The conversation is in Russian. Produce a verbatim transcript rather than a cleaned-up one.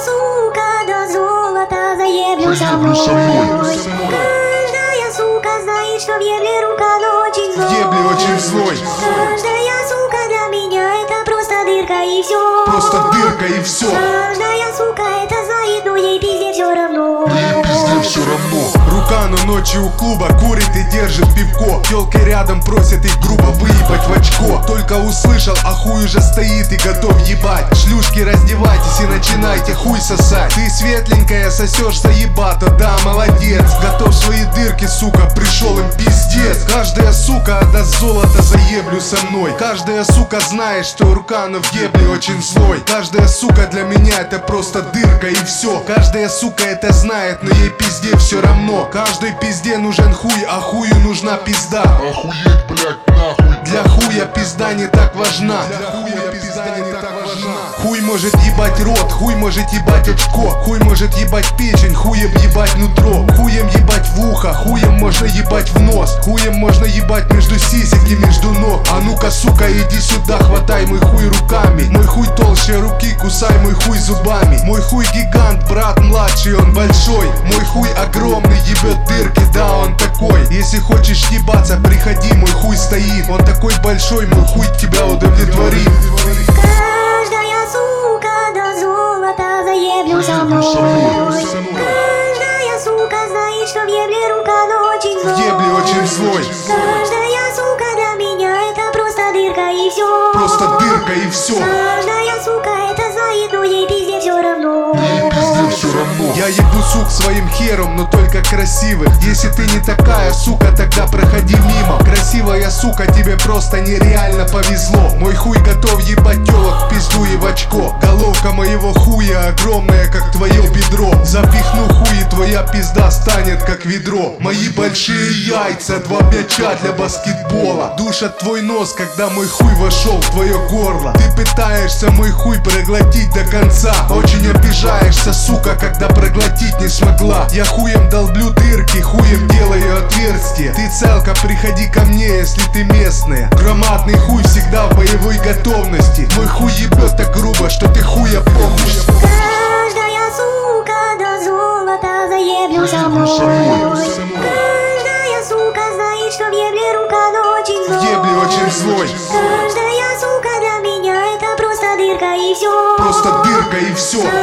сука до золота заеблю со мной. Каждая сука знает, что в ебле Рукан очень злой. Ебле очень злой. Каждая сука для меня это просто дырка и все. Просто дырка и все. Каждая сука это знает, но ей пизде все равно. Ей пизде все равно. Рукану ночью у клуба курит и держит пивко. Тёлки рядом просят их грубо выебать в очко. Только услышал, а хуй уже стоит и готов ебать. Шлюшки, раздевайтесь и начинайте хуй сосать. Ты светленькая, сосешь заебато, да, молодец. Готов свои дырки, сука, пришел им пиздец. Каждая сука отдаст золото за еблю со мной. Каждая сука знает, что Рукану в ебле очень злой. Каждая сука для меня это просто дырка и все. Каждая сука это знает, но ей пизде все равно. Каждой пизде нужен хуй, а хую нужна пизда. Охуеть, блять, нахуй. Для хуя пизда не так важна. Для хуя пизда не так важна. Хуй может ебать рот, хуй может ебать очко. Хуй может ебать печень, хуем ебать нутро. Хуем ебать в ухо, хуем можно ебать в нос. Хуем можно ебать между сисек и между ног. А ну-ка, сука, иди сюда, хватай мой хуй руками. Мой хуй толще руки, кусай мой хуй зубами. Мой хуй гигант, брат младший, он большой. Мой хуй огромный, ебет дырки, да, он такой. Если хочешь ебаться, приходи, мой хуй стоит. Он такой большой, мой хуй тебя удовлетворит. Каждая сука до золота заеблю со мной. Каждая сука знает, что в ебле Рукан очень злой. В ебле очень злой. Каждая сука для меня это просто дырка и все. Просто дырка и все. Каждая сука это знает, но ей пизде все равно. Ей пизде все равно. Я ебу сук своим хером, но только красивых. Если ты не такая сука, тогда проходи мимо. Красивая сука, тебе просто нереально повезло. Мой хуй готов ебать телок в пизду и в очко. Головка моего хуя огромная, как твое бедро. Запихну хуй и твоя пизда станет как ведро. Мои большие яйца, два мяча для баскетбола. Душат твой нос, когда мой хуй вошел в твое горло. Ты пытаешься мой хуй проглотить до конца. Очень обижаешься, сука, когда проглотить не смогла. Я хуем долблю дырки, хуем делаю отверстие. Ты целка, приходи ко мне, если ты местная. Громадный хуй всегда в боевой готовности. Мой хуй ебет так грубо, что ты хуя помнишь. Каждая сука до золота заеблю со мной. Каждая сука знает, что в ебле Рукан очень злой. В ебле очень злой. Каждая сука для меня это просто дырка и все. Просто дырка и все.